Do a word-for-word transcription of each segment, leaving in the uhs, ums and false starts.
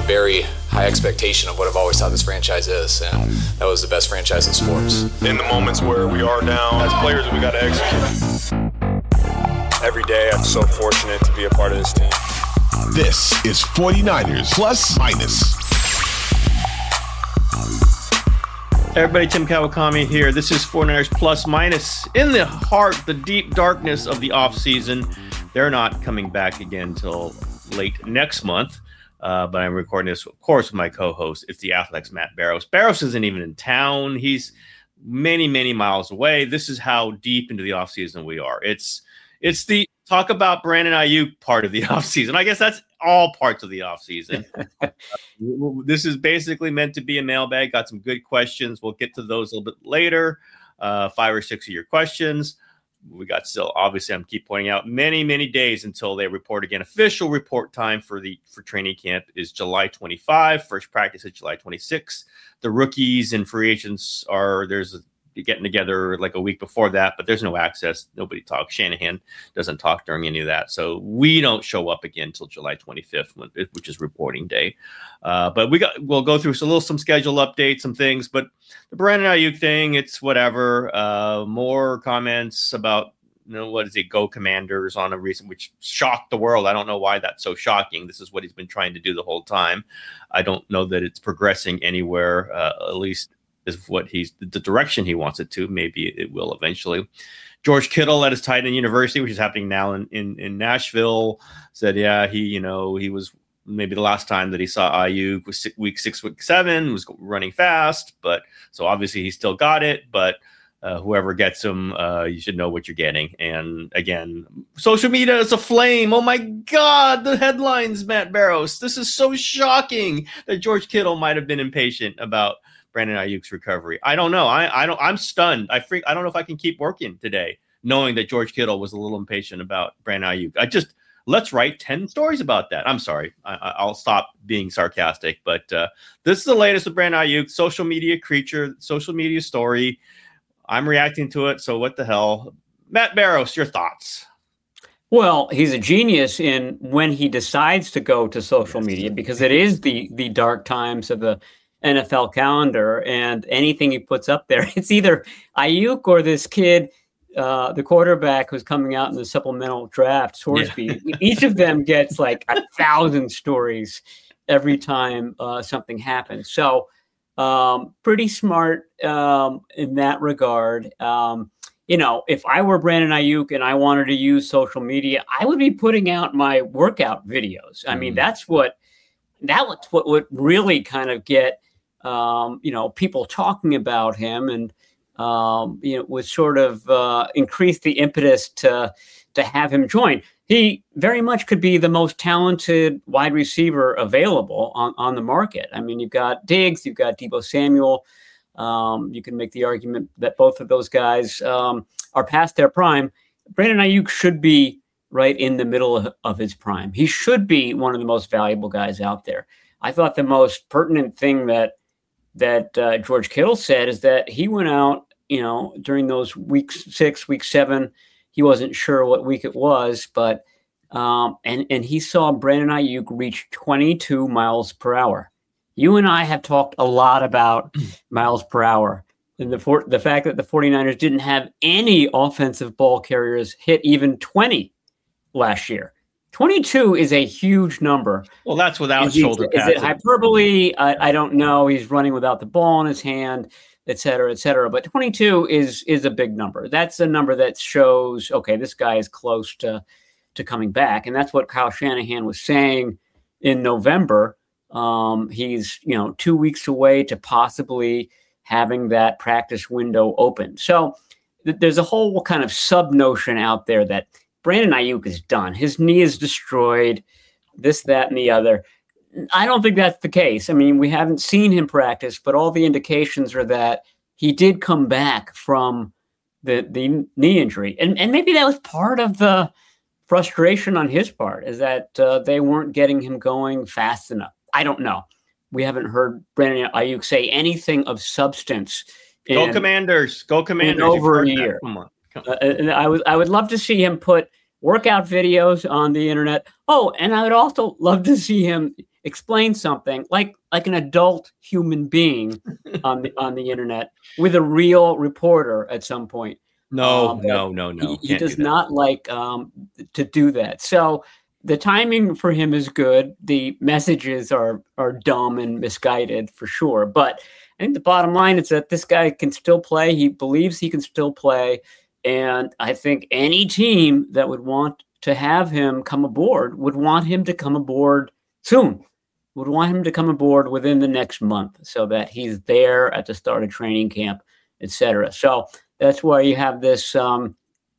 very high expectation of what I've always thought this franchise is, and that was the best franchise in sports. In the moments where we are down, as players, we got to execute. Every day, I'm so fortunate to be a part of this team. This is forty-niners Plus Minus. Everybody, Tim Kawakami here. This is forty-niners Plus Minus. In the heart, the deep darkness of the offseason. They're not coming back again until late next month. Uh, but I'm recording this, of course, with my co-host. It's the Athletic's Matt Barrows. Barrows isn't even in town. He's many, many miles away. This is how deep into the offseason we are. It's it's the talk about Brandon Aiyuk part of the offseason. I guess that's all parts of the offseason. uh, this is basically meant to be a mailbag. Got some good questions. We'll get to those a little bit later. Uh, five or six of your questions. We got still, obviously, I'm keep pointing out many, many days until they report again. Official report time for the for training camp is July twenty-fifth. First practice is July twenty-sixth. The rookies and free agents are there's a, getting together like a week before that, but there's no access. Nobody talks. Shanahan doesn't talk during any of that, so we don't show up again until July twenty-fifth, when, which is reporting day. Uh, but we got we'll go through some little some schedule updates, some things. But the Brandon Aiyuk thing, it's whatever. Uh, more comments about you know what is it? Go Commanders on a recent, which shocked the world. I don't know why that's so shocking. This is what he's been trying to do the whole time. I don't know that it's progressing anywhere. Uh, at least. Is what he's the direction he wants it to. Maybe it will eventually. George Kittle at his tight end university, which is happening now in, in, in Nashville, said, yeah, he, you know, he was maybe the last time that he saw Aiyuk was six, week six, week seven, was running fast. But so obviously he still got it. But uh, whoever gets him, uh, you should know what you're getting. And again, social media is aflame. Oh my God, the headlines, Matt Barrows. This is so shocking that George Kittle might have been impatient about Brandon Aiyuk's recovery. I don't know. I, I don't. I'm stunned. I freak. I don't know if I can keep working today, knowing that George Kittle was a little impatient about Brandon Aiyuk. I just let's write ten stories about that. I'm sorry. I, I'll stop being sarcastic. But uh, this is the latest with Brandon Aiyuk. Social media creature. Social media story. I'm reacting to it. So what the hell, Matt Barrows? Your thoughts? Well, he's a genius in when he decides to go to social media, because it is the the dark times of the N F L calendar, and anything he puts up there, it's either Aiyuk or this kid, uh, the quarterback who's coming out in the supplemental draft, Sorsby. Yeah. Each of them gets like a thousand stories every time uh, something happens. So um, pretty smart um, in that regard. Um, you know, if I were Brandon Aiyuk and I wanted to use social media, I would be putting out my workout videos. I mean, mm. that's what that was what would really kind of get Um, you know, people talking about him, and um, you know, would sort of uh, increase the impetus to to have him join. He very much could be the most talented wide receiver available on, on the market. I mean, you've got Diggs, you've got Deebo Samuel. Um, you can make the argument that both of those guys um, are past their prime. Brandon Aiyuk should be right in the middle of, of his prime. He should be one of the most valuable guys out there. I thought the most pertinent thing that that uh, George Kittle said is that he went out, you know, during those week six, week seven, he wasn't sure what week it was, but um, and and he saw Brandon Aiyuk reach twenty-two miles per hour. You and I have talked a lot about miles per hour, and the for, the fact that the forty-niners didn't have any offensive ball carriers hit even twenty last year. twenty-two is a huge number. Well, that's without is shoulder he, pads. Is it hyperbole? I, I don't know. He's running without the ball in his hand, et cetera, et cetera. But twenty-two is is a big number. That's a number that shows, okay, this guy is close to, to coming back. And that's what Kyle Shanahan was saying in November. Um, he's, you know, two weeks away to possibly having that practice window open. So th- there's a whole kind of sub notion out there that Brandon Aiyuk is done. His knee is destroyed, this, that, and the other. I don't think that's the case. I mean, we haven't seen him practice, but all the indications are that he did come back from the, the knee injury. And, and maybe that was part of the frustration on his part, is that uh, they weren't getting him going fast enough. I don't know. We haven't heard Brandon Aiyuk say anything of substance. Go in, Commanders. Go Commanders. In over a year. Come on. Come on. Uh, and I would, I would love to see him put workout videos on the internet. Oh, and I would also love to see him explain something like like an adult human being on the on the internet with a real reporter at some point. No, um, no, no, no. He, he does do not like um, to do that. So the timing for him is good. The messages are are dumb and misguided for sure. But I think the bottom line is that this guy can still play. He believes he can still play. And I think any team that would want to have him come aboard would want him to come aboard soon, would want him to come aboard within the next month so that he's there at the start of training camp, et cetera. So that's why you have this, um,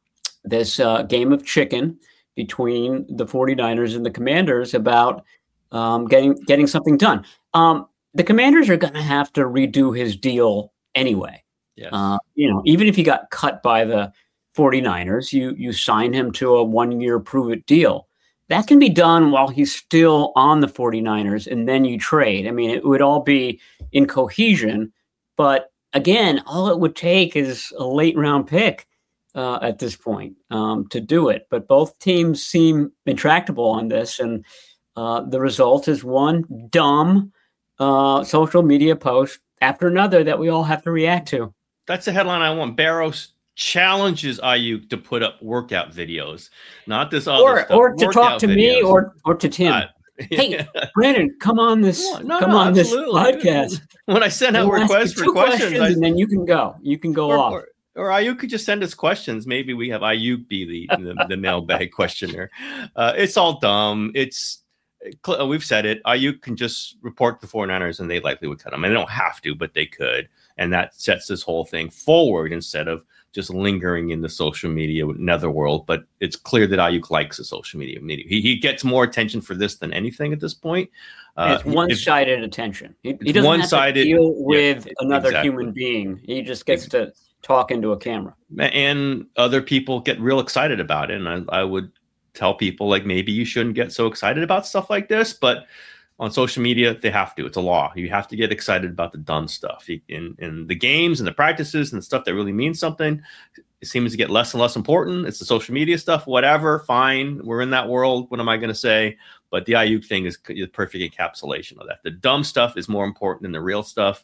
this uh, game of chicken between the 49ers and the Commanders about um, getting getting something done. Um, the Commanders are going to have to redo his deal anyway. Yes. Uh, you know, even if he got cut by the 49ers, you you sign him to a one-year prove-it deal. That can be done while he's still on the 49ers, and then you trade. I mean, it would all be in cohesion. But again, all it would take is a late-round pick uh, at this point um, to do it. But both teams seem intractable on this, and uh, the result is one dumb uh, social media post after another that we all have to react to. That's the headline I want. Barrows challenges Ayuk to put up workout videos, not this other or stuff. or to workout talk to videos. me or or to Tim. Uh, hey, yeah. Brandon, come on this No, no, come no, on this absolutely. podcast. When I send out We'll ask requests you for two questions, I, and then you can go. You can go or, off. or, or Ayuk could just send us questions. Maybe we have Ayuk be the the, the mailbag questioner. Uh, it's all dumb. It's we've said it. Ayuk can just report the 49ers and they likely would cut him. And they don't have to, but they could. And that sets this whole thing forward instead of just lingering in the social media netherworld. But it's clear that Ayuk likes the social media media. He, he gets more attention for this than anything at this point. Uh, it's one-sided if, attention. He, he doesn't one-sided, have to deal with yeah, another exactly. human being. He just gets to talk into a camera. And other people get real excited about it. And I, I would tell people, like, maybe you shouldn't get so excited about stuff like this. But on social media, they have to. It's a law. You have to get excited about the dumb stuff. In, in the games and the practices and the stuff that really means something, it seems to get less and less important. It's the social media stuff, whatever, fine. We're in that world. What am I going to say? But the Ayuk thing is the perfect encapsulation of that. The dumb stuff is more important than the real stuff.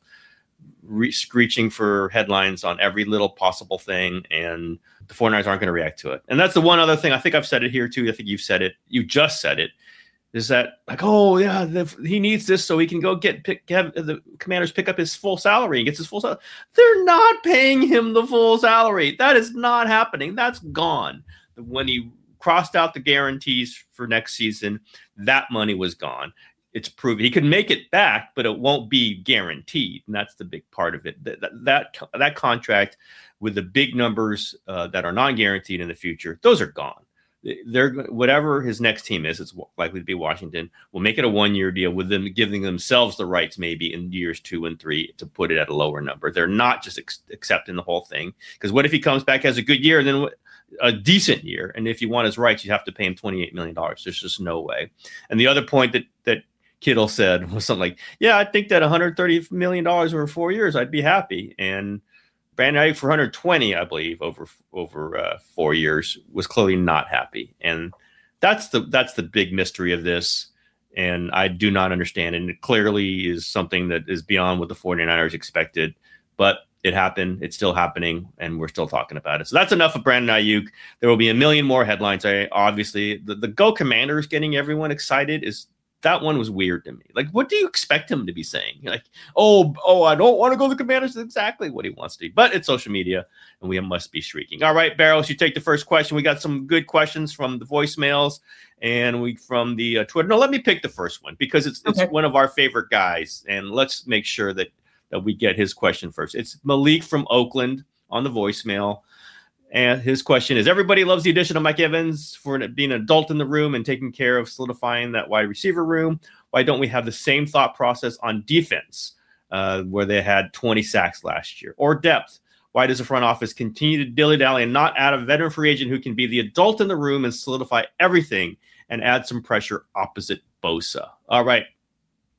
Re- screeching for headlines on every little possible thing, and the 49ers aren't going to react to it. And that's the one other thing. I think I've said it here too. I think you've said it. You just said it. Is that like, oh yeah, the, he needs this so he can go get pick, have the Commanders pick up his full salary and gets his full salary. They're not paying him the full salary. That is not happening. That's gone. When he crossed out the guarantees for next season, that money was gone. It's proven he can make it back, but it won't be guaranteed, and that's the big part of it. That that that contract with the big numbers uh, that are non-guaranteed in the future, those are gone. They're whatever his next team is, it's likely to be Washington. Will make it a one-year deal with them giving themselves the rights maybe in years two and three to put it at a lower number. They're not just ex- accepting the whole thing, because what if he comes back as a good year, then a decent year, and if you want his rights, you have to pay him twenty-eight million dollars. There's just no way. And the other point that that Kittle said was something like, "Yeah, I think that one hundred thirty million dollars over four years, I'd be happy." And Brandon Ayuk for one hundred twenty, I believe, over over uh, four years, was clearly not happy, and that's the that's the big mystery of this. And I do not understand, and it clearly is something that is beyond what the 49ers expected. But it happened; it's still happening, and we're still talking about it. So that's enough of Brandon Ayuk. There will be a million more headlines. I obviously the, the Go Commanders getting everyone excited is. That one was weird to me. Like, what do you expect him to be saying? Like, oh, oh, I don't want to go to the Commanders. That's exactly what he wants to do. But it's social media, and we must be shrieking. All right, Barrows, you take the first question. We got some good questions from the voicemails and we from the uh, Twitter. No, let me pick the first one because it's it's okay. One of our favorite guys, and let's make sure that that we get his question first. It's Malik from Oakland on the voicemail. And his question is, everybody loves the addition of Mike Evans for being an adult in the room and taking care of solidifying that wide receiver room. Why don't we have the same thought process on defense uh, where they had twenty sacks last year? Or depth? Why does the front office continue to dilly-dally and not add a veteran free agent who can be the adult in the room and solidify everything and add some pressure opposite Bosa? All right.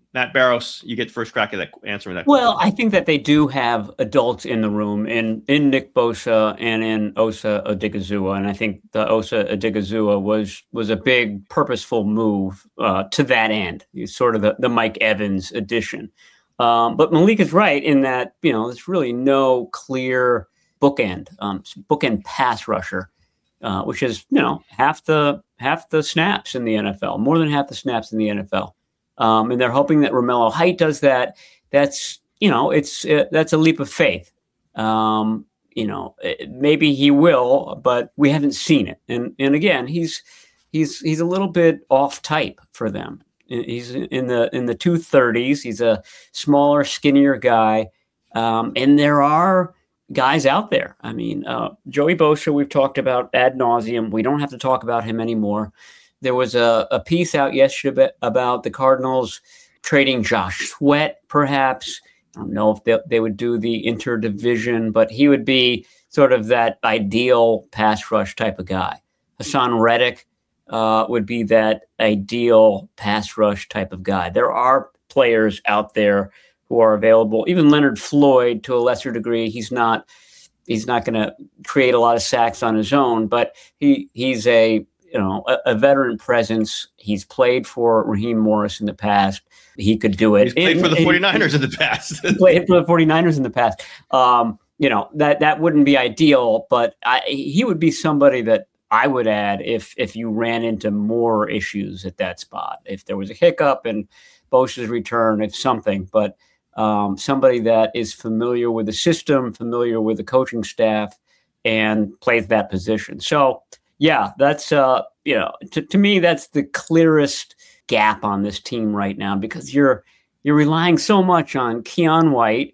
Matt Barrows, you get first crack at that answering that. Well, question. I think that they do have adults in the room in, in Nick Bosa and in Osa Odigizua. And I think the Osa Odigizua was was a big purposeful move uh, to that end. It's sort of the, the Mike Evans addition. Um, but Malik is right in that, you know, there's really no clear bookend, um, bookend pass rusher, uh, which is, you know, half the half the snaps in the N F L, more than half the snaps in the N F L. Um, and they're hoping that Romello Height does that. That's, you know, it's uh, that's a leap of faith. Um, you know, it, maybe he will, but we haven't seen it. And and again, he's he's he's a little bit off type for them. He's in the in the two thirties. He's a smaller, skinnier guy, um, and there are guys out there. I mean, uh, Joey Bosa, we've talked about ad nauseum. We don't have to talk about him anymore. There was a, a piece out yesterday about the Cardinals trading Josh Sweat, perhaps. I don't know if they, they would do the interdivision, but he would be sort of that ideal pass rush type of guy. Hassan Reddick uh, would be that ideal pass rush type of guy. There are players out there who are available. Even Leonard Floyd, to a lesser degree, he's not he's not going to create a lot of sacks on his own, but he he's a you know, a, a veteran presence. He's played for Raheem Morris in the past. He could do it. He's played in, for the in, 49ers in the past. He played for the 49ers in the past. Um, you know, that, that wouldn't be ideal, but I, he would be somebody that I would add if if you ran into more issues at that spot. If there was a hiccup in Bosa's return, if something, but um, somebody that is familiar with the system, familiar with the coaching staff, and plays that position. So, yeah, that's, uh, you know, to, to me, that's the clearest gap on this team right now, because you're you're relying so much on Keon White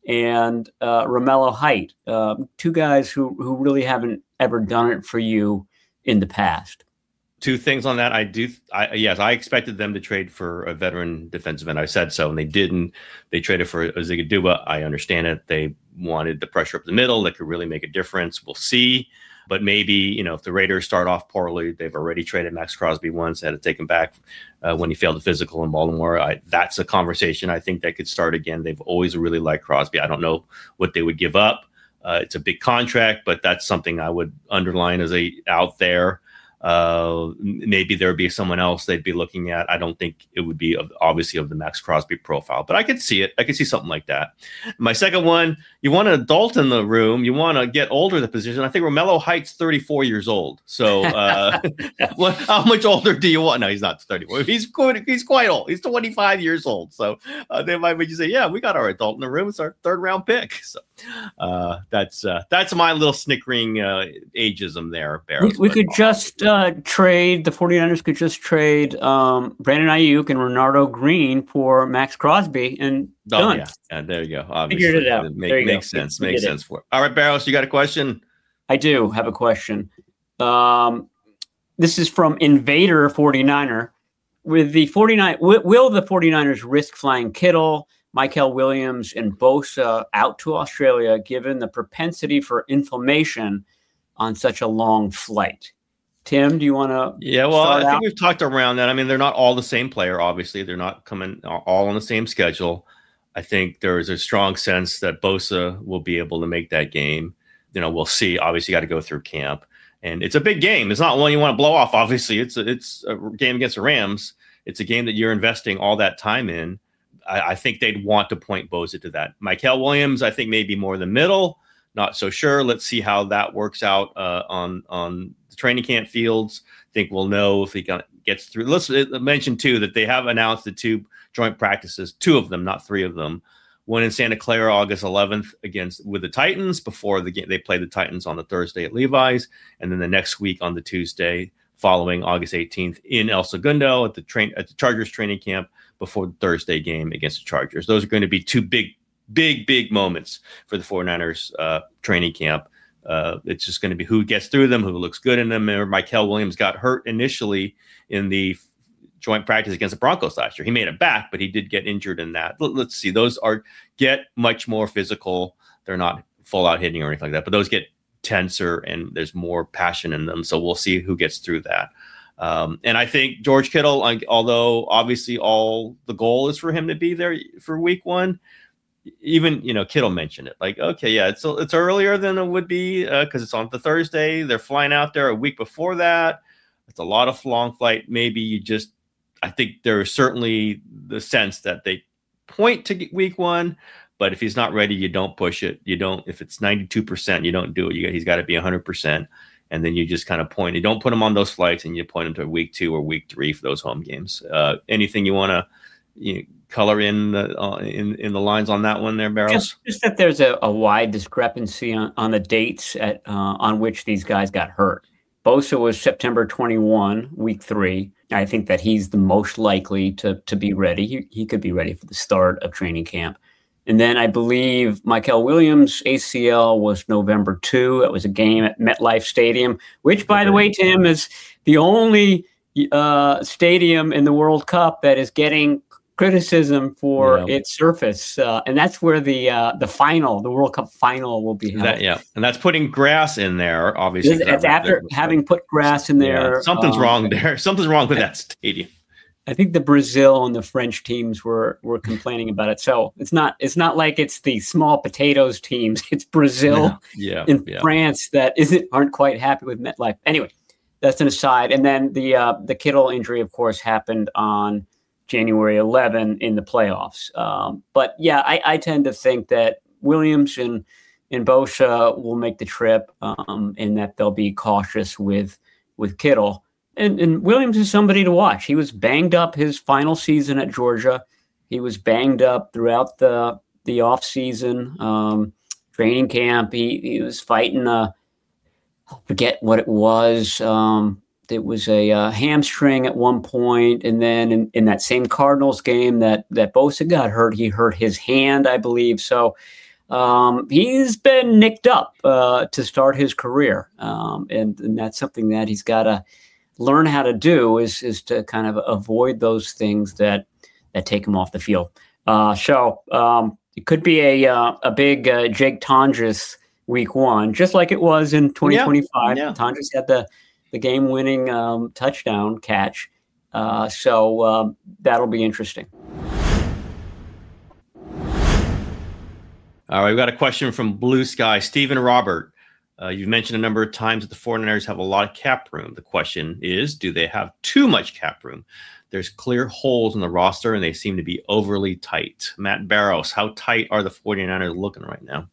and uh, Romello Height, uh, two guys who, who really haven't ever done it for you in the past. Two things on that. I do. I, yes, I expected them to trade for a veteran defensive end. I said so, and they didn't. They traded for Odigizua. I understand it. They wanted the pressure up the middle that could really make a difference. We'll see. But maybe, you know, if the Raiders start off poorly, they've already traded Max Crosby once, had to take him back uh, when he failed the physical in Baltimore. I, that's a conversation I think that could start again. They've always really liked Crosby. I don't know what they would give up. Uh, it's a big contract, but that's something I would underline as a out there. Uh, maybe there would be someone else they'd be looking at. I don't think it would be of, obviously of the Max Crosby profile, but I could see it. I could see something like that. My second one, you want an adult in the room. You want to get older in the position. I think Romello Height's thirty-four years old. So uh, what, how much older do you want? No, he's not thirty-four. He's quite, he's quite old. He's twenty-five years old. So uh, they might make you say, yeah, we got our adult in the room. It's our third round pick. So uh, that's uh, that's my little snickering uh, ageism there, Barrows. We, we could just uh, trade, the 49ers could just trade um, Brandon Ayuk and Renardo Green for Max Crosby and oh, done. Yeah. yeah, there you go. Obviously, Figured it out. it make, there you makes go. sense. We Makes did sense it. for it. All right, Barrows, you got a question? I do have a question. Um, this is from Invader 49er. With the 49, w- will the 49ers risk flying Kittle, Michael Williams, and Bosa out to Australia, given the propensity for inflammation on such a long flight? Tim, do you want to? Yeah, well, I think out? we've talked around that. I mean, they're not all the same player. Obviously, they're not coming all on the same schedule. I think there is a strong sense that Bosa will be able to make that game. You know, we'll see. Obviously, you got to go through camp, and it's a big game. It's not one you want to blow off. Obviously, it's a, it's a game against the Rams. It's a game that you're investing all that time in. I, I think they'd want to point Bosa to that. Michael Williams, I think maybe more the middle. Not so sure. Let's see how that works out uh, on on the training camp fields. I think we'll know if he gets through. Let's mention too that they have announced the two joint practices, two of them, not three of them. One in Santa Clara, August eleventh, against with the Titans before the game. They play the Titans on the Thursday at Levi's, and then the next week on the Tuesday following, August eighteenth, in El Segundo at the train at the Chargers training camp before the Thursday game against the Chargers. Those are going to be two big, big, big moments for the 49ers uh, training camp. Uh, it's just going to be who gets through them, who looks good in them. Remember, Michael Williams got hurt initially in the joint practice against the Broncos last year. He made it back, but he did get injured in that. Let's see. Those are get much more physical. They're not full out hitting or anything like that, but those get tenser and there's more passion in them. So we'll see who gets through that. Um, and I think George Kittle, like, although obviously all the goal is for him to be there for week one, even, you know, Kittle mentioned it. Like, okay, yeah, it's it's earlier than it would be because uh, it's on the Thursday. They're flying out there a week before that. It's a lot of long flight. Maybe you just, I think there is certainly the sense that they point to week one, but if he's not ready, you don't push it. You don't, if it's ninety-two percent, you don't do it. You, he's got to be one hundred percent. And then you just kind of point. You don't put him on those flights, and you point him to week two or week three for those home games. Uh, anything you want to you know, color in the uh, in in the lines on that one there, Barrows? Just, just that there's a, a wide discrepancy on, on the dates at uh, on which these guys got hurt. Bosa was September twenty-first, week three. I think that he's the most likely to to be ready. He, he could be ready for the start of training camp. And then I believe Michael Williams' A C L was November second. It was a game at MetLife Stadium, which, by the way, Tim, is the only uh, stadium in the World Cup that is getting criticism for yeah. its surface. Uh, and that's where the uh, the final, the World Cup final will be held. That, yeah, and that's putting grass in there, obviously. It's, it's after having put grass in there. Yeah, something's um, wrong there. Something's wrong with I, that stadium. I think the Brazil and the French teams were were complaining about it. So it's not it's not like it's the small potatoes teams. It's Brazil yeah, yeah, and yeah. France that isn't aren't quite happy with MetLife. Anyway, that's an aside. And then the uh, the Kittle injury, of course, happened on January eleventh in the playoffs. Um, but yeah, I, I tend to think that Williams and and Bosa will make the trip, um, and that they'll be cautious with with Kittle. And, and Williams is somebody to watch. He was banged up his final season at Georgia. He was banged up throughout the the off season, um, training camp. He he was fighting a, I forget what it was. Um, it was a uh, hamstring at one point, and then in, in that same Cardinals game that that Bosa got hurt, he hurt his hand, I believe. So um, he's been nicked up uh, to start his career, um, and, and that's something that he's got to learn how to do is is to kind of avoid those things that that take him off the field. Uh, so um, it could be a uh, a big uh, Jake Tonjes week one, just like it was in twenty twenty-five. Yeah, yeah. Tonjes had the the game winning um, touchdown catch. Uh, so um, that'll be interesting. All right, we've got a question from Blue Sky, Stephen Robert. Uh, you've mentioned a number of times that the 49ers have a lot of cap room. The question is, do they have too much cap room? There's clear holes in the roster, and they seem to be overly tight. Matt Barrows, how tight are the 49ers looking right now?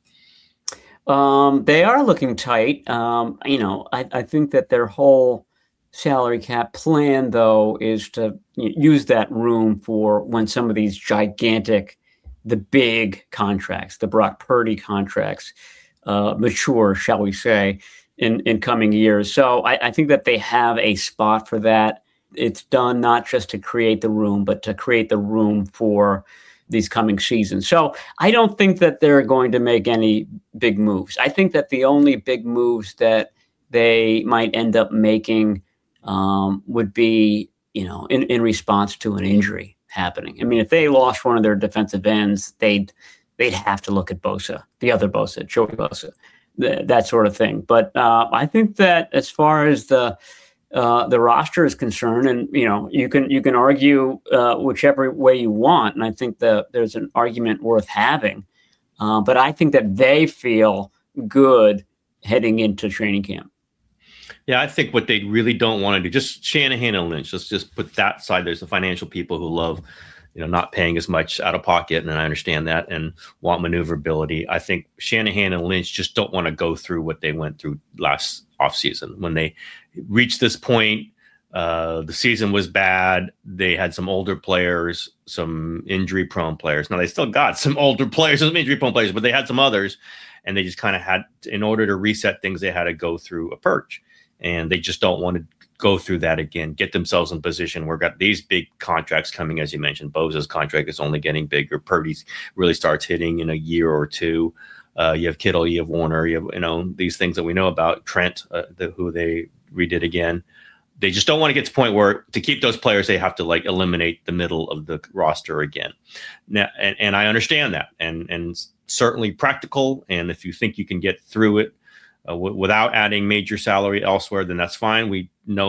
Um, they are looking tight. Um, you know, I, I think that their whole salary cap plan, though, is to use that room for when some of these gigantic, the big contracts, the Brock Purdy contracts, Uh, mature, shall we say, in, in coming years. So I, I think that they have a spot for that. It's done not just to create the room, but to create the room for these coming seasons. So I don't think that they're going to make any big moves. I think that the only big moves that they might end up making um, would be, you know, in, in response to an injury happening. I mean, if they lost one of their defensive ends, they'd they'd have to look at Bosa, the other Bosa, Joey Bosa, th- that sort of thing. But uh, I think that as far as the uh, the roster is concerned, and you know, you can you can argue uh, whichever way you want, and I think that there's an argument worth having. Uh, but I think that they feel good heading into training camp. Yeah, I think what they really don't want to do, just Shanahan and Lynch, let's just put that side. There's the financial people who love, you know, not paying as much out of pocket, and I understand that, and want maneuverability. I think Shanahan and Lynch just don't want to go through what they went through last offseason. When they reached this point, uh, the season was bad. They had some older players, some injury-prone players. Now, they still got some older players, some injury-prone players, but they had some others, and they just kind of had, in order to reset things, they had to go through a purge, and they just don't want to go through that again, get themselves in position where we've got these big contracts coming, as you mentioned. Bosa's contract is only getting bigger. Purdy's really starts hitting in a year or two. Uh, you have Kittle, you have Warner, you have, you know, these things that we know about. Trent, uh, the, who they redid again. They just don't want to get to the point where to keep those players, they have to like eliminate the middle of the roster again. Now, and, and I understand that, and and certainly practical. And if you think you can get through it uh, w- without adding major salary elsewhere, then that's fine. We know that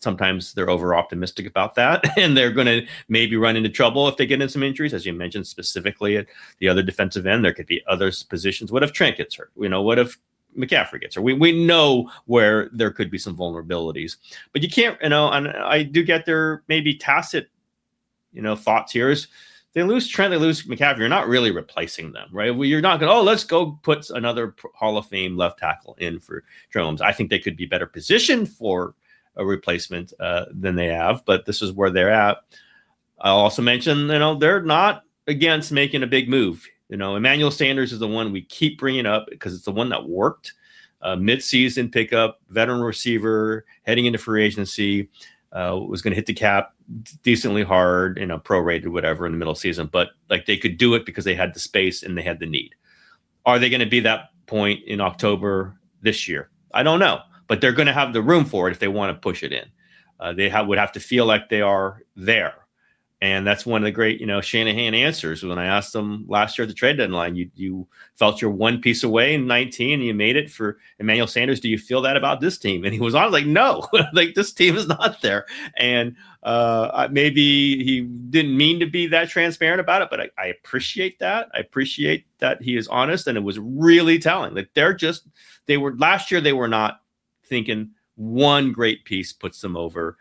sometimes they're over optimistic about that, and they're going to maybe run into trouble if they get in some injuries, as you mentioned, specifically at the other defensive end. There could be other positions. What if Trent gets hurt? You know, what if McCaffrey gets hurt? We we know where there could be some vulnerabilities, but you can't, you know, and I do get their maybe tacit, you know, thoughts here is they lose Trent, they lose McCaffrey. You're not really replacing them, right? Well, you're not going to, oh, let's go put another Hall of Fame left tackle in for Jones. I think they could be better positioned for a replacement uh, than they have, but this is where they're at. I'll also mention, you know, they're not against making a big move. You know, Emmanuel Sanders is the one we keep bringing up because it's the one that worked. Uh, mid-season pickup, veteran receiver, heading into free agency, uh, was going to hit the cap decently hard, you know, prorated, whatever, in the middle of the season. But like they could do it because they had the space and they had the need. Are they going to be that point in October this year? I don't know. But they're going to have the room for it if they want to push it in. Uh, they have, would have to feel like they are there. And that's one of the great, you know, Shanahan answers when I asked them last year at the trade deadline, you you felt you're one piece away in nineteen and you made it for Emmanuel Sanders. Do you feel that about this team? And he was on like, no, like this team is not there. And uh, maybe he didn't mean to be that transparent about it, but I, I appreciate that. I appreciate that he is honest. And it was really telling that they're just, they were last year, they were not thinking one great piece puts them over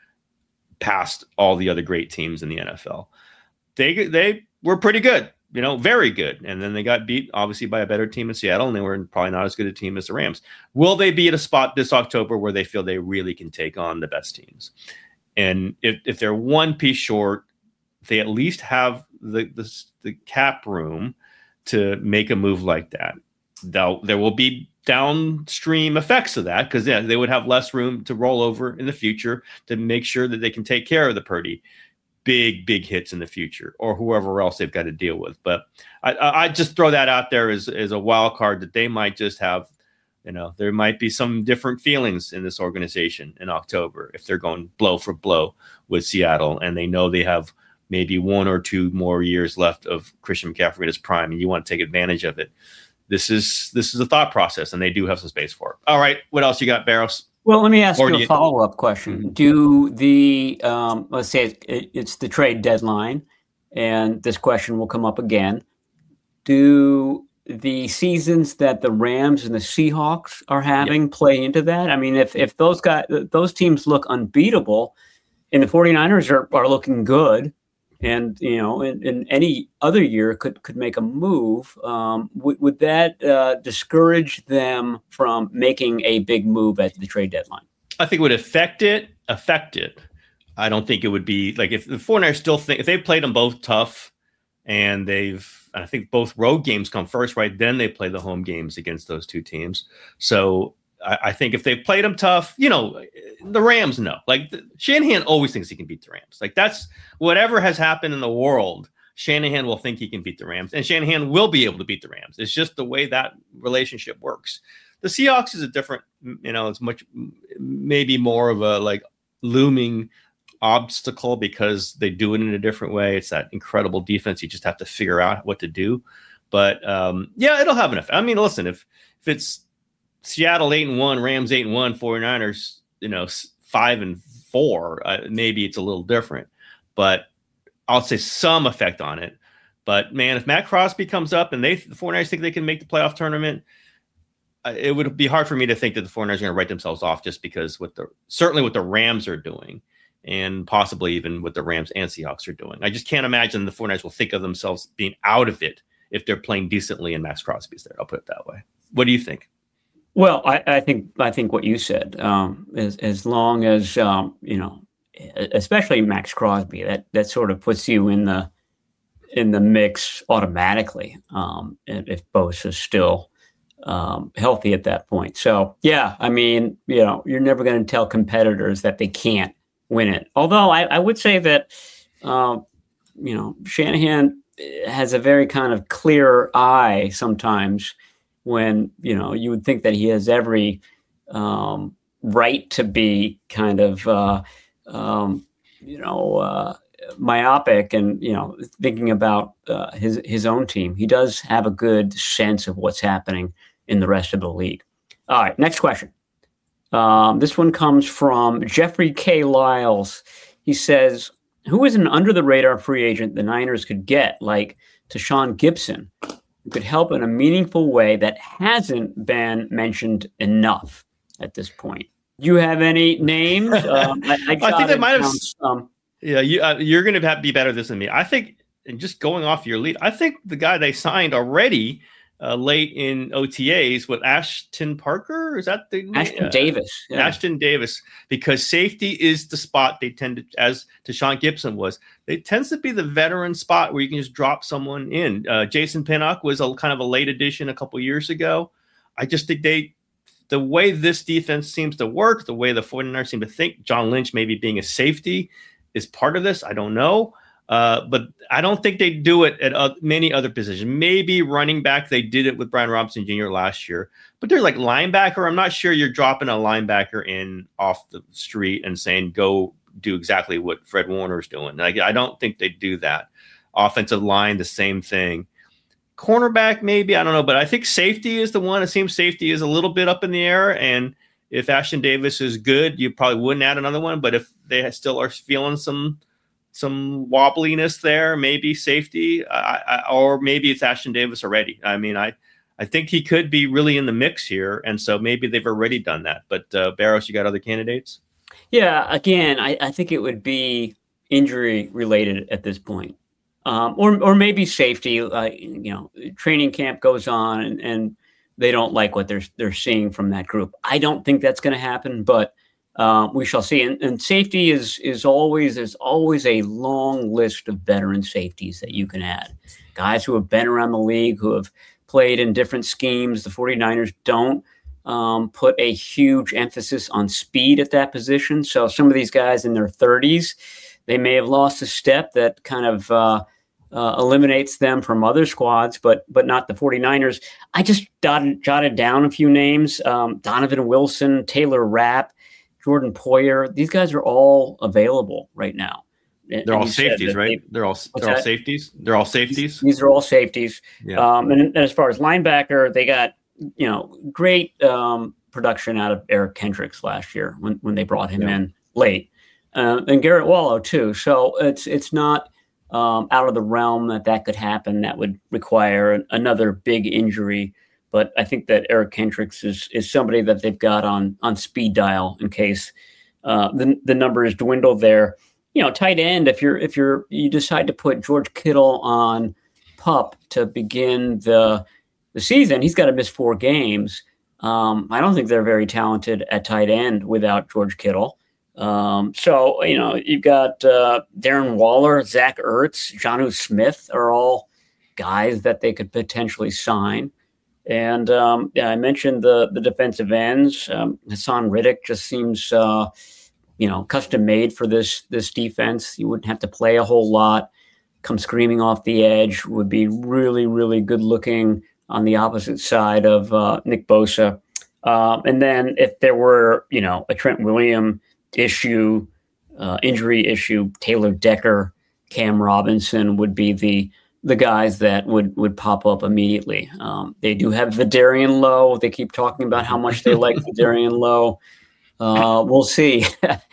past all the other great teams in the N F L. They they were pretty good, you know, very good. And then they got beat, obviously, by a better team in Seattle, and they were probably not as good a team as the Rams. Will they be at a spot this October where they feel they really can take on the best teams? And if, if they're one piece short, they at least have the, the, the cap room to make a move like that. They'll, there will be downstream effects of that because yeah, they would have less room to roll over in the future to make sure that they can take care of the Purdy big, big hits in the future or whoever else they've got to deal with. But I, I just throw that out there as, as a wild card that they might just have, you know, there might be some different feelings in this organization in October if they're going blow for blow with Seattle and they know they have maybe one or two more years left of Christian McCaffrey in his prime and you want to take advantage of it. This is this is a thought process, and they do have some space for it. All right, what else you got, Barros? Well, let me ask Or you do a you- follow-up question. Mm-hmm. Do the um, let's say it, it's the trade deadline, and this question will come up again. Do the seasons that the Rams and the Seahawks are having yep. play into that? I mean, if if those guys, those teams look unbeatable, and the 49ers are, are looking good, and, you know, in, in any other year could, could make a move, um, would, would that uh, discourage them from making a big move at the trade deadline? I think it would affect it, affect it. I don't think it would be like if the 49ers still think if they've played them both tough and they've, I think both road games come first, right? Then they play the home games against those two teams. So I, I think if they've played them tough, you know, the Rams know. Like the, Shanahan always thinks he can beat the Rams. Like that's whatever has happened in the world. Shanahan will think he can beat the Rams, and Shanahan will be able to beat the Rams. It's just the way that relationship works. The Seahawks is a different, you know, it's much maybe more of a like looming obstacle because they do it in a different way. It's that incredible defense. You just have to figure out what to do. But um, yeah, it'll have an effect. I mean, listen, if if it's Seattle eight and one, Rams eight and one, 49ers, you know, five and four, uh, maybe it's a little different. But I'll say some effect on it. But man, if Matt Crosby comes up and they the 49ers think they can make the playoff tournament, uh, it would be hard for me to think that the 49ers are going to write themselves off just because what the certainly what the Rams are doing, and possibly even what the Rams and Seahawks are doing. I just can't imagine the 49ers will think of themselves being out of it if they're playing decently and Max Crosby's there. I'll put it that way. What do you think? Well, I, I think I think what you said, um, as as long as um, you know, especially Max Crosby, that that sort of puts you in the in the mix automatically. Um, if Bosa is still um, healthy at that point, so yeah, I mean, you know, you're never going to tell competitors that they can't win it. Although I, I would say that, um, you know, Shanahan has a very kind of clear eye sometimes. When, you know, you would think that he has every um, right to be kind of, uh, um, you know, uh, myopic and, you know, thinking about uh, his, his own team. He does have a good sense of what's happening in the rest of the league. All right, next question. Um, this one comes from Jeffrey K. Lyles. He says, who is an under-the-radar free agent the Niners could get, like Tashawn Gibson, who could help in a meaningful way that hasn't been mentioned enough at this point? Do you have any names? um, I, I, I think that might have. Some. Yeah, you, uh, you're going to have to be better at this than me. I think, and just going off your lead, I think the guy they signed already uh, late in O T As with Ashton Parker, is that the Ashton uh, Davis? Yeah. Ashton Davis, because safety is the spot they tend to, as Tashawn Gibson was, it tends to be the veteran spot where you can just drop someone in. Uh, Jason Pinnock was a kind of a late addition a couple years ago. I just think they. The way this defense seems to work, the way the 49ers seem to think, John Lynch maybe being a safety is part of this. I don't know. Uh, but I don't think they do it at uh, many other positions. Maybe running back, they did it with Brian Robinson Junior last year. But they're like linebacker. I'm not sure you're dropping a linebacker in off the street and saying, go do exactly what Fred Warner's doing. Like, I don't think they do that. Offensive line, the same thing. Cornerback, maybe, I don't know, but I think safety is the one. It seems safety is a little bit up in the air, and if Ashton Davis is good, you probably wouldn't add another one. But if they still are feeling some some wobbliness there, maybe safety, I, I, or maybe it's Ashton Davis already. I mean, I I think he could be really in the mix here, and so maybe they've already done that. But uh, Barros, you got other candidates? Yeah, again, I, I think it would be injury related at this point. Um, or or maybe safety, uh, you know, training camp goes on and, and they don't like what they're they're seeing from that group. I don't think that's going to happen, but uh, we shall see. And, and safety is is always there's always a long list of veteran safeties that you can add. Guys who have been around the league, who have played in different schemes. The 49ers don't um, put a huge emphasis on speed at that position. So some of these guys in their thirties, they may have lost a step that kind of uh, uh, eliminates them from other squads, but but not the 49ers. I just jotted, jotted down a few names. Um, Donovan Wilson, Taylor Rapp, Jordan Poyer. These guys are all available right now. They're and all safeties, right? They, they're all they're all that? safeties. They're all safeties. These, these are all safeties. Yeah. Um, and, and as far as linebacker, they got you know great um, production out of Eric Kendricks last year when when they brought him yeah. in late. Uh, and Garrett Wallow too. So it's it's not um, out of the realm that that could happen. That would require an, another big injury. But I think that Eric Kendricks is is somebody that they've got on on speed dial in case uh, the the numbers dwindle there. You know, tight end. If you're if you're you decide to put George Kittle on PUP to begin the the season, he's got to miss four games. Um, I don't think they're very talented at tight end without George Kittle. Um, so, you know, you've got uh, Darren Waller, Zach Ertz, Jonnu Smith are all guys that they could potentially sign. And um, yeah, I mentioned the the defensive ends. Um, Hassan Riddick just seems, uh, you know, custom made for this this defense. You wouldn't have to play a whole lot. Come screaming off the edge, would be really, really good looking on the opposite side of uh, Nick Bosa. Um, and then if there were, you know, a Trent Williams issue, uh, injury issue, Taylor Decker, Cam Robinson would be the the guys that would would pop up immediately. Um, they do have Vidarian Lowe. They keep talking about how much they like Vidarian Lowe. Uh, we'll see.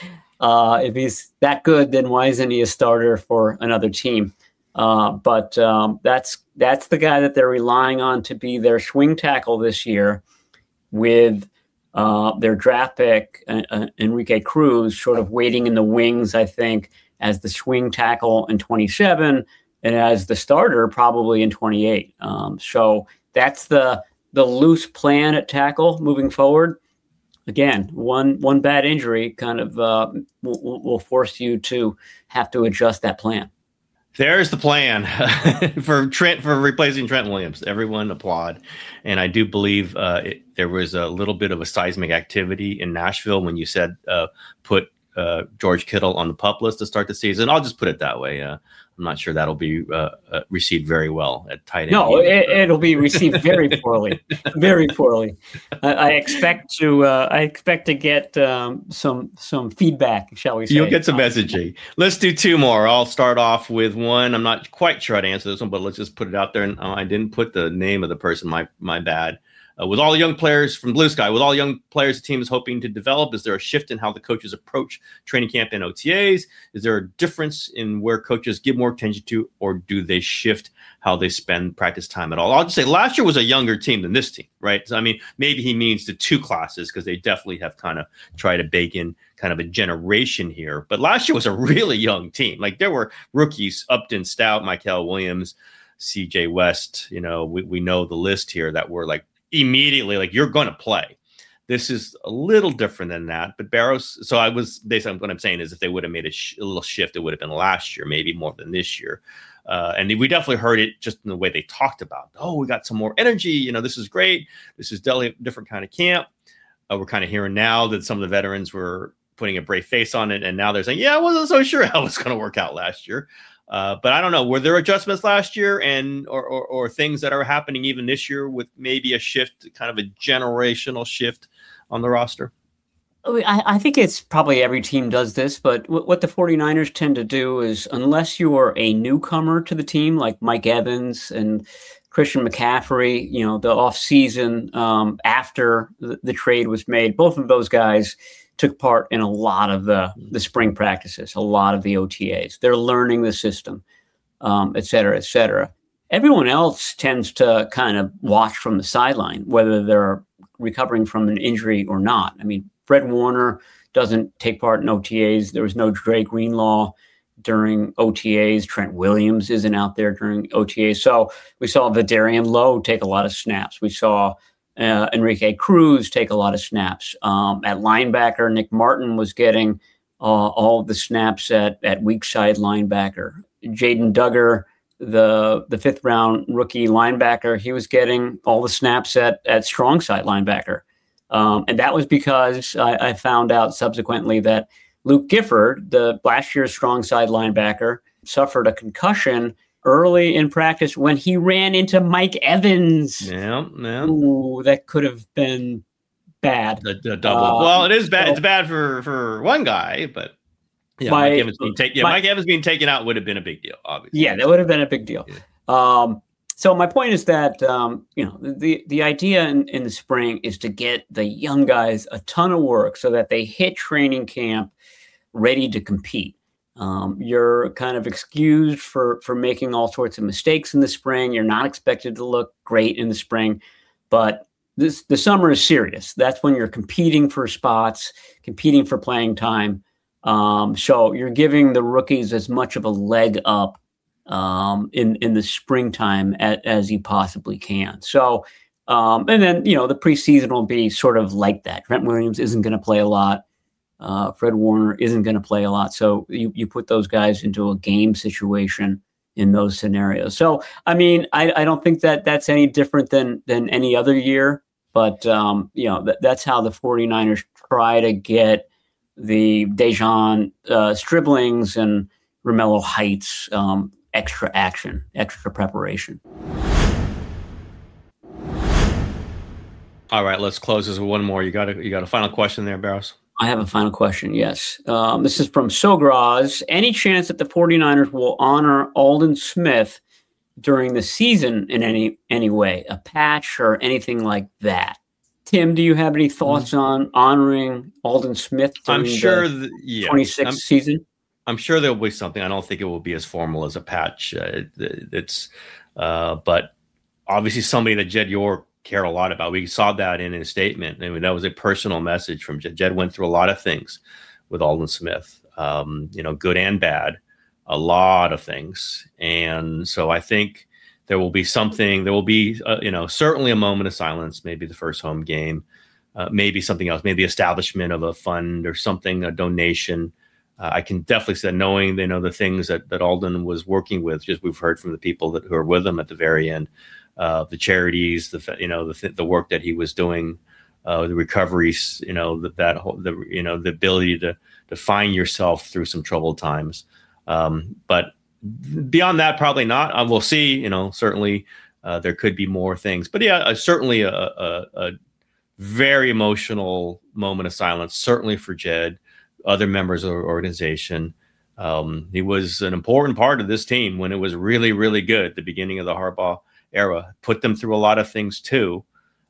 uh, if he's that good, then why isn't he a starter for another team? Uh, but um, that's that's the guy that they're relying on to be their swing tackle this year, with Uh, their draft pick, uh, uh, Enrique Cruz, sort of waiting in the wings, I think, as the swing tackle in twenty-seven and as the starter probably in twenty-eight. Um, so that's the the loose plan at tackle moving forward. Again, one one bad injury kind of uh, will, will force you to have to adjust that plan. There's the plan for Trent for replacing Trent Williams. Everyone applaud, and I do believe uh, it, there was a little bit of a seismic activity in Nashville when you said uh, put uh, George Kittle on the PUP list to start the season. I'll just put it that way. Uh, I'm not sure that'll be uh, uh, received very well at tight end. No, it, it'll be received very poorly, very poorly. I, I expect to. Uh, I expect to get um, some some feedback, shall we say? You'll get some messaging. Let's do two more. I'll start off with one. I'm not quite sure how to answer this one, but let's just put it out there. And uh, I didn't put the name of the person. My my bad. Uh, with all the young players from Blue Sky, with all young players the team is hoping to develop, is there a shift in how the coaches approach training camp and O T As? Is there a difference in where coaches give more attention to, or do they shift how they spend practice time at all? I'll just say last year was a younger team than this team, right? So, I mean, maybe he means the two classes because they definitely have kind of tried to bake in kind of a generation here. But last year was a really young team. Like there were rookies, Upton, Stout, Michael Williams, C J West. You know, we, we know the list here that were like immediately like, you're going to play. This is a little different than that. But Barros, so I was basically what I'm saying is if they would have made a, sh- a little shift, it would have been last year, maybe more than this year. Uh, and we definitely heard it just in the way they talked about, oh, we got some more energy. You know, this is great. This is definitely a different kind of camp. Uh, we're kind of hearing now that some of the veterans were putting a brave face on it. And now they're saying, yeah, I wasn't so sure how it was going to work out last year. Uh, but I don't know. Were there adjustments last year and or, or, or things that are happening even this year with maybe a shift, kind of a generational shift on the roster? I, I think it's probably every team does this, but w- what the 49ers tend to do is unless you are a newcomer to the team, like Mike Evans and Christian McCaffrey, you know, the offseason um, after the, the trade was made, both of those guys took part in a lot of the, the spring practices, a lot of the O T As. They're learning the system, um, et cetera, et cetera. Everyone else tends to kind of watch from the sideline, whether they're recovering from an injury or not. I mean, Fred Warner doesn't take part in O T As. There was no Dre Greenlaw during O T As. Trent Williams isn't out there during O T As. So we saw Vidarian Lowe take a lot of snaps. We saw uh, Enrique Cruz take a lot of snaps. Um, at linebacker, Nick Martin was getting uh, all of the snaps at, at weak side linebacker. Jaden Duggar, the the fifth round rookie linebacker, he was getting all the snaps at, at strong side linebacker. Um, and that was because I, I found out subsequently that Luke Gifford, the last year's strong side linebacker, suffered a concussion early in practice when he ran into Mike Evans. Yeah, yeah. Ooh, that could have been bad. The, the double. Uh, well, it is bad. So, it's bad for, for one guy, but yeah, my, Mike Evans being take, yeah, my, Mike Evans being taken out would have been a big deal, obviously. Yeah, that would have been a big deal. Yeah. Um, So my point is that, um, you know, the, the idea in, in the spring is to get the young guys a ton of work so that they hit training camp ready to compete. Um, you're kind of excused for, for making all sorts of mistakes in the spring. You're not expected to look great in the spring, but this the summer is serious. That's when you're competing for spots, competing for playing time. Um, so you're giving the rookies as much of a leg up Um, in, in the springtime as, as you possibly can. So, um, and then, you know, the preseason will be sort of like that. Trent Williams isn't going to play a lot. Uh, Fred Warner isn't going to play a lot. So you, you put those guys into a game situation in those scenarios. So, I mean, I, I don't think that that's any different than, than any other year, but, um, you know, th- that's how the 49ers try to get the Dejon uh, Striblings and Romello Heights, um, extra action, extra preparation. All right, let's close this with one more. You got a, you got a final question there, Barros? I have a final question, yes. Um, this is from Sograz. Any chance that the 49ers will honor Aldon Smith during the season in any any way, a patch or anything like that? Tim, do you have any thoughts mm-hmm. on honoring Aldon Smith during I'm sure the the, yeah, twenty-sixth I'm, season? I'm sure there'll be something. I don't think it will be as formal as a patch. Uh, it, it's, uh, but obviously somebody that Jed York cared a lot about. We saw that in his statement. I mean, that was a personal message from Jed. Jed went through a lot of things with Aldon Smith, um, you know, good and bad, a lot of things. And so I think there will be something, there will be, uh, you know, certainly a moment of silence, maybe the first home game, uh, maybe something else, maybe establishment of a fund or something, a donation. Uh, I can definitely say, knowing they know the things that, that Aldon was working with, just we've heard from the people that who are with him at the very end, uh, the charities, the you know the the work that he was doing, uh, the recoveries, you know that that whole, the you know the ability to to find yourself through some troubled times. Um, but beyond that, probably not. Uh, we'll see. You know, certainly uh, there could be more things. But yeah, uh, certainly a, a, a very emotional moment of silence, certainly for Jed. Other members of our organization. Um, he was an important part of this team when it was really, really good at the beginning of the Harbaugh era. Put them through a lot of things too.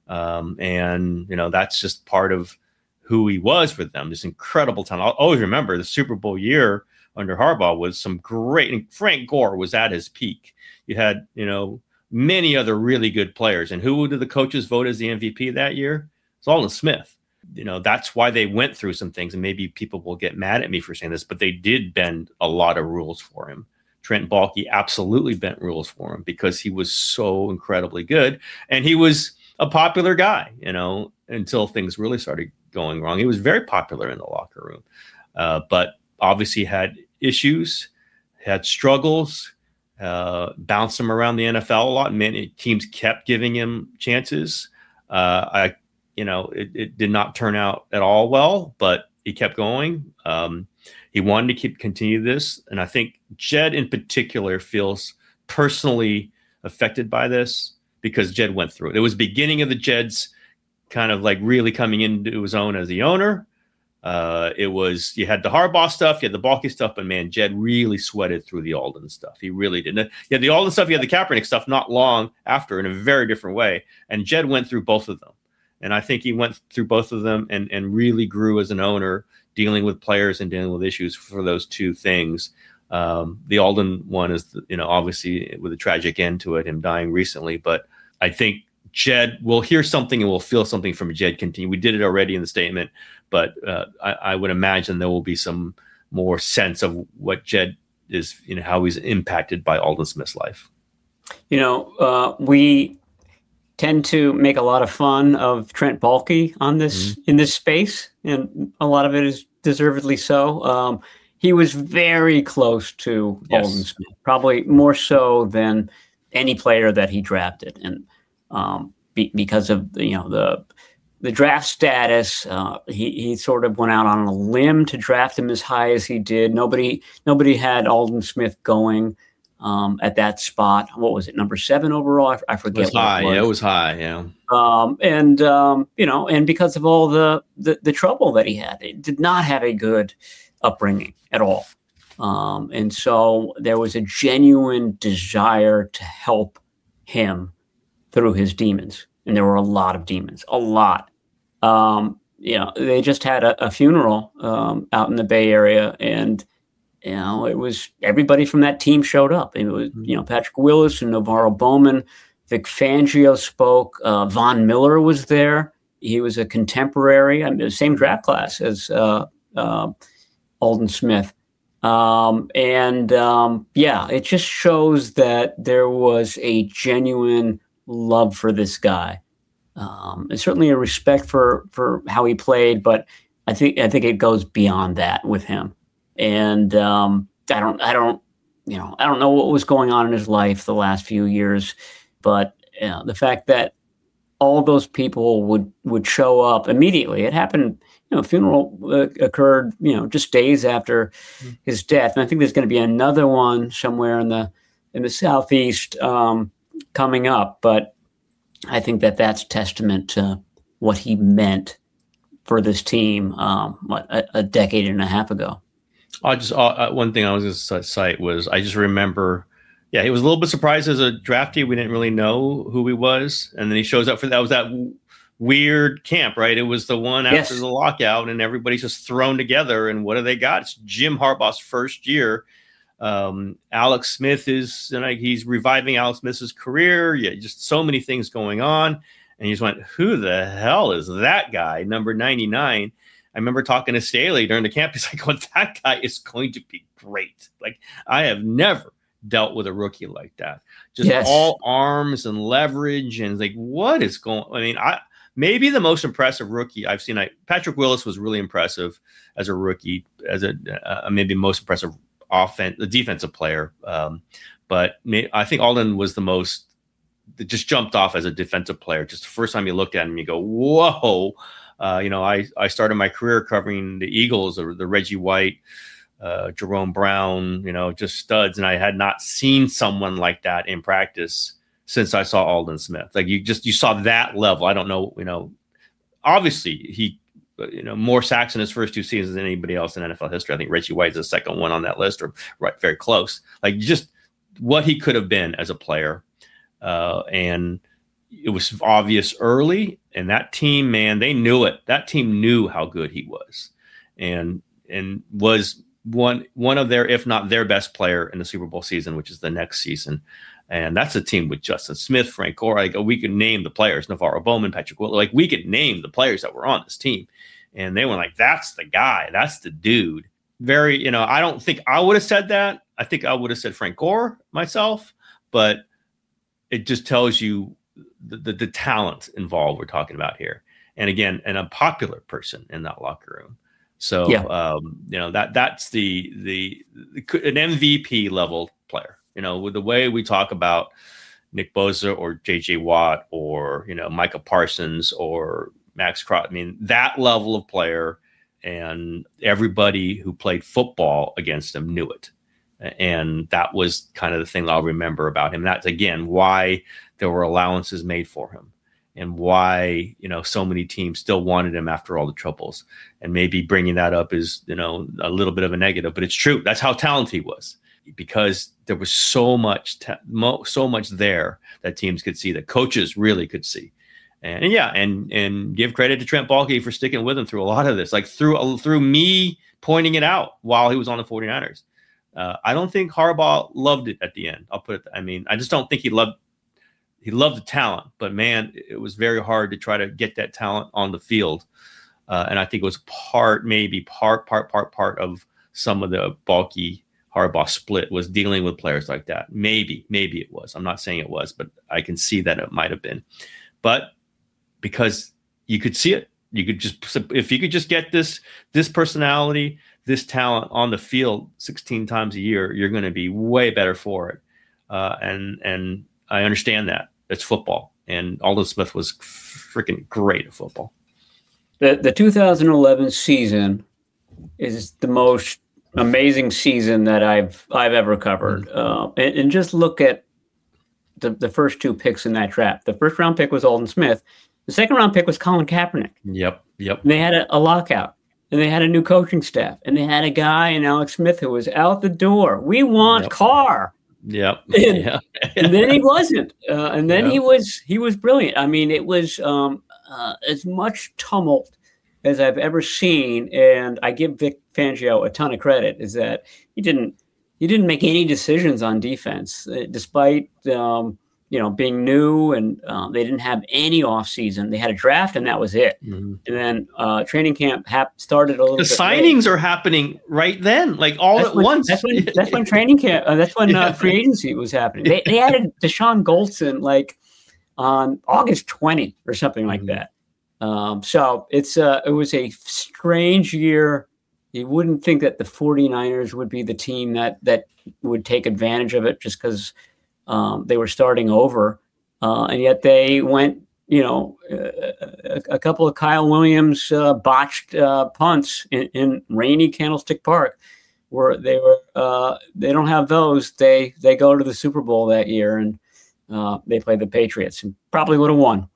Um, and, you know, that's just part of who he was for them. This incredible talent. I'll always remember the Super Bowl year under Harbaugh was some great, and Frank Gore was at his peak. You had, you know, many other really good players. And who did the coaches vote as the M V P that year? It's Aldon Smith. You know, that's why they went through some things. And maybe people will get mad at me for saying this, but they did bend a lot of rules for him. Trent Baalke absolutely bent rules for him because he was so incredibly good. And he was a popular guy, you know, until things really started going wrong. He was very popular in the locker room, uh, but obviously had issues, had struggles, uh, bounced him around the N F L a lot. Many teams kept giving him chances. Uh, I, you know, it, it did not turn out at all well, but he kept going. Um, he wanted to keep continue this. And I think Jed in particular feels personally affected by this because Jed went through it. It was the beginning of the Jed's kind of like really coming into his own as the owner. Uh, it was, you had the Harbaugh stuff, you had the Baalke stuff, but man, Jed really sweated through the Aldon stuff. He really did. You had the Aldon stuff, you had the Kaepernick stuff not long after in a very different way. And Jed went through both of them. And I think he went through both of them and, and really grew as an owner, dealing with players and dealing with issues for those two things. Um, the Aldon one is, you know, obviously with a tragic end to it, him dying recently. But I think Jed will hear something and will feel something from Jed continue. We did it already in the statement, but uh, I, I would imagine there will be some more sense of what Jed is, you know, how he's impacted by Aldon Smith's life. You know, uh, we tend to make a lot of fun of Trent Baalke on this mm-hmm. in this space, and a lot of it is deservedly so. Um, he was very close to yes. Aldon Smith, probably more so than any player that he drafted, and um, be, because of you know the the draft status, uh, he he sort of went out on a limb to draft him as high as he did. Nobody nobody had Aldon Smith going um, at that spot. What was it, number seven overall? I, I forget. It was high. It was. Yeah, it was high. Yeah. Um, and um, you know, and because of all the, the the trouble that he had, he did not have a good upbringing at all. Um, and so there was a genuine desire to help him through his demons. And there were a lot of demons, a lot. Um, you know, they just had a, a funeral um, out in the Bay Area, and you know, it was everybody from that team showed up. It was you know Patrick Willis and Navarro Bowman, Vic Fangio spoke. Uh, Von Miller was there. He was a contemporary, I mean, the same draft class as uh, uh, Aldon Smith. Um, and um, yeah, it just shows that there was a genuine love for this guy, um, and certainly a respect for for how he played. But I think I think it goes beyond that with him. And um, I don't I don't you know I don't know what was going on in his life the last few years, but you know, the fact that all those people would would show up immediately. It happened. You know, funeral uh, occurred. You know, just days after mm-hmm. his death, and I think there's going to be another one somewhere in the in the southeast. Um, coming up, but I think that that's testament to what he meant for this team um, what, a, a decade and a half ago. I just uh, one thing I was going to cite was I just remember, yeah, he was a little bit surprised as a draftee. We didn't really know who he was, and then he shows up for that was that w- weird camp, right? It was the one after yes. the lockout, and everybody's just thrown together. And what do they got? It's Jim Harbaugh's first year. Um, Alex Smith is, you know, he's reviving Alex Smith's career. Yeah, just so many things going on. And he just went, who the hell is that guy? Number ninety-nine. I remember talking to Staley during the camp. He's like, well, that guy is going to be great. Like, I have never dealt with a rookie like that. Just yes. all arms and leverage. And like, what is going on? I mean, I, maybe the most impressive rookie I've seen. I, Patrick Willis was really impressive as a rookie, as a, uh, maybe most impressive offense, the defensive player. Um, but may, I think Aldon was the most that just jumped off as a defensive player. Just the first time you looked at him, you go, whoa. Uh, you know, I, I started my career covering the Eagles, or the Reggie White, uh, Jerome Brown, you know, just studs. And I had not seen someone like that in practice since I saw Aldon Smith. Like you just, you saw that level. I don't know, you know, obviously he, you know, more sacks in his first two seasons than anybody else in N F L history. I think Reggie White's the second one on that list, or right, very close. Like just what he could have been as a player. Uh, and it was obvious early, and that team, man, they knew it. That team knew how good he was, and and was one one of their, if not their best player in the Super Bowl season, which is the next season. And that's a team with Justin Smith, Frank Gore. Like, we could name the players, Navarro Bowman, Patrick Willis. Like, we could name the players that were on this team. And they were like, that's the guy. That's the dude. Very, you know, I don't think I would have said that. I think I would have said Frank Gore myself. But it just tells you the, the, the talent involved we're talking about here. And again, and a popular person in that locker room. So, yeah. um, you know, that that's the, the the an M V P level player. You know, with the way we talk about Nick Bosa or J J Watt or, you know, Micah Parsons or Max Crosby, I mean, that level of player, and everybody who played football against him knew it. And that was kind of the thing I'll remember about him. That's, again, why there were allowances made for him and why, you know, so many teams still wanted him after all the troubles. And maybe bringing that up is, you know, a little bit of a negative, but it's true. That's how talented he was. Because there was so much, te- mo- so much there that teams could see, that coaches really could see, and, and yeah, and and give credit to Trent Baalke for sticking with him through a lot of this, like through through me pointing it out while he was on the 49ers. Uh, I don't think Harbaugh loved it at the end. I'll put it. I mean, I just don't think he loved he loved the talent, but man, it was very hard to try to get that talent on the field, uh, and I think it was part, maybe part, part, part, part of some of the Baalke Harbaugh split was dealing with players like that. Maybe, maybe it was. I'm not saying it was, but I can see that it might have been. But because you could see it, you could just, if you could just get this, this personality, this talent on the field sixteen times a year, you're going to be way better for it. Uh, and, and I understand that. It's football. And Aldon Smith was freaking great at football. The, the two thousand eleven season is the most amazing season that I've I've ever covered, uh, and, and just look at the, the first two picks in that draft. The first round pick was Aldon Smith. The second round pick was Colin Kaepernick. Yep, yep. And they had a, a lockout, and they had a new coaching staff, and they had a guy in Alex Smith who was out the door. We want yep. Carr. Yep. And, yeah. and then he wasn't, uh, and then yep. he was he was brilliant. I mean, it was um, uh, as much tumult as I've ever seen, and I give Vic Fangio a ton of credit, is that he didn't he didn't make any decisions on defense, uh, despite um, you know being new, and um, they didn't have any offseason. They had a draft, and that was it. Mm-hmm. And then uh, training camp hap- started a little. The bit signings late. are happening right then, like all that's at when, once. That's when that's when training camp. Uh, that's when uh, free agency was happening. They they added Deshaun Goldson like on August twentieth or something like mm-hmm. that. Um, so it's uh, it was a strange year. You wouldn't think that the 49ers would be the team that that would take advantage of it just because um, they were starting over. Uh, and yet they went, you know, a, a couple of Kyle Williams uh, botched uh, punts in, in rainy Candlestick Park where they were, uh, they don't have those. They, they go to the Super Bowl that year and uh, they play the Patriots and probably would have won.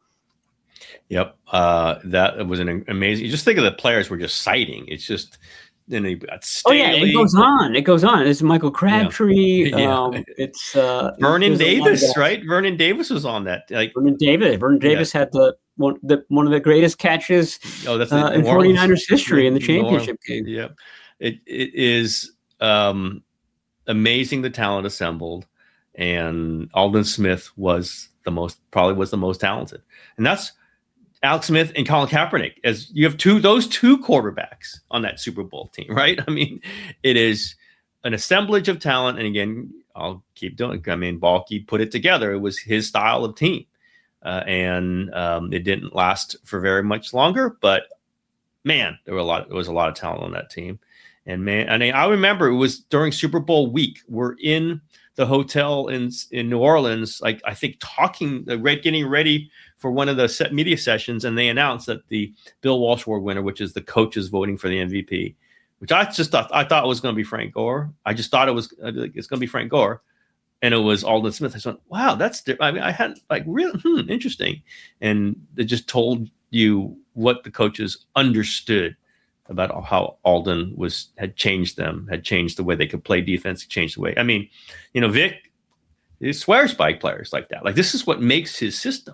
Yep. Uh, that was an amazing. You just think of the players we're just citing. It's just, then you got Staley. Oh yeah, it goes on. It goes on. It's Michael Crabtree. Yeah. Yeah. Um, it's uh, Vernon Davis, right? Vernon Davis was on that. Like Vernon Davis. Vernon Davis yeah. had the one, the one of the greatest catches oh, that's uh, in 49ers history in the championship game. Yeah, it it is um, amazing the talent assembled, and Aldon Smith was the most probably was the most talented, and that's Alex Smith and Colin Kaepernick, as you have two, those two quarterbacks on that Super Bowl team, right? I mean, it is an assemblage of talent. And again, I'll keep doing it. I mean, Baalke put it together. It was his style of team. Uh, and um, it didn't last for very much longer, but man, there were a lot, there was a lot of talent on that team. And man, I mean, I remember it was during Super Bowl week. We're in the hotel in, in New Orleans, like I think talking, uh, getting ready for one of the set media sessions, and they announced that the Bill Walsh Award winner, which is the coaches voting for the M V P, which I just thought I thought it was going to be Frank Gore. I just thought it was uh, it's going to be Frank Gore, and it was Aldon Smith. I just went, wow, that's I mean, I hadn't like really hmm, interesting, and it just told you what the coaches understood about how Aldon was had changed them, had changed the way they could play defense, changed the way. I mean, you know, Vic he swears by players like that. Like this is what makes his system.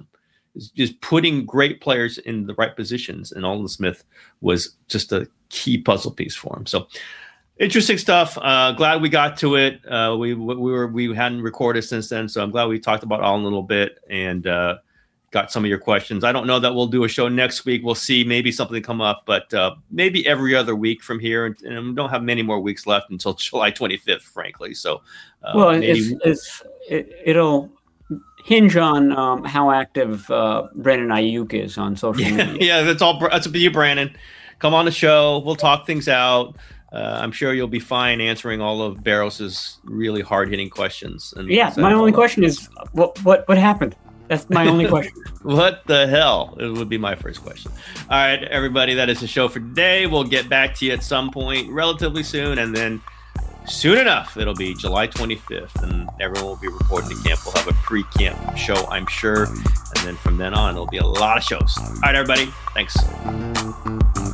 just putting great players in the right positions, and Aldon Smith was just a key puzzle piece for him. So interesting stuff. Uh, glad we got to it. Uh, we we were we hadn't recorded since then, so I'm glad we talked about Aldon a little bit and uh, got some of your questions. I don't know that we'll do a show next week. We'll see, maybe something come up, but uh, maybe every other week from here, and, and we don't have many more weeks left until July twenty-fifth, frankly. So, uh, well, maybe... it's, it's, it, it'll hinge on um, how active uh, Brandon Ayuk is on social yeah, media. Yeah, that's all. That's up to you, Brandon. Come on the show. We'll talk things out. Uh, I'm sure you'll be fine answering all of Barros's really hard-hitting questions. And yeah, my only question is, what what what happened? That's my only question. What the hell? It would be my first question. All right, everybody, that is the show for today. We'll get back to you at some point relatively soon, and then soon enough, it'll be July twenty-fifth, and everyone will be reporting to camp. We'll have a pre-camp show, I'm sure, and then from then on, it'll be a lot of shows. All right, everybody, thanks.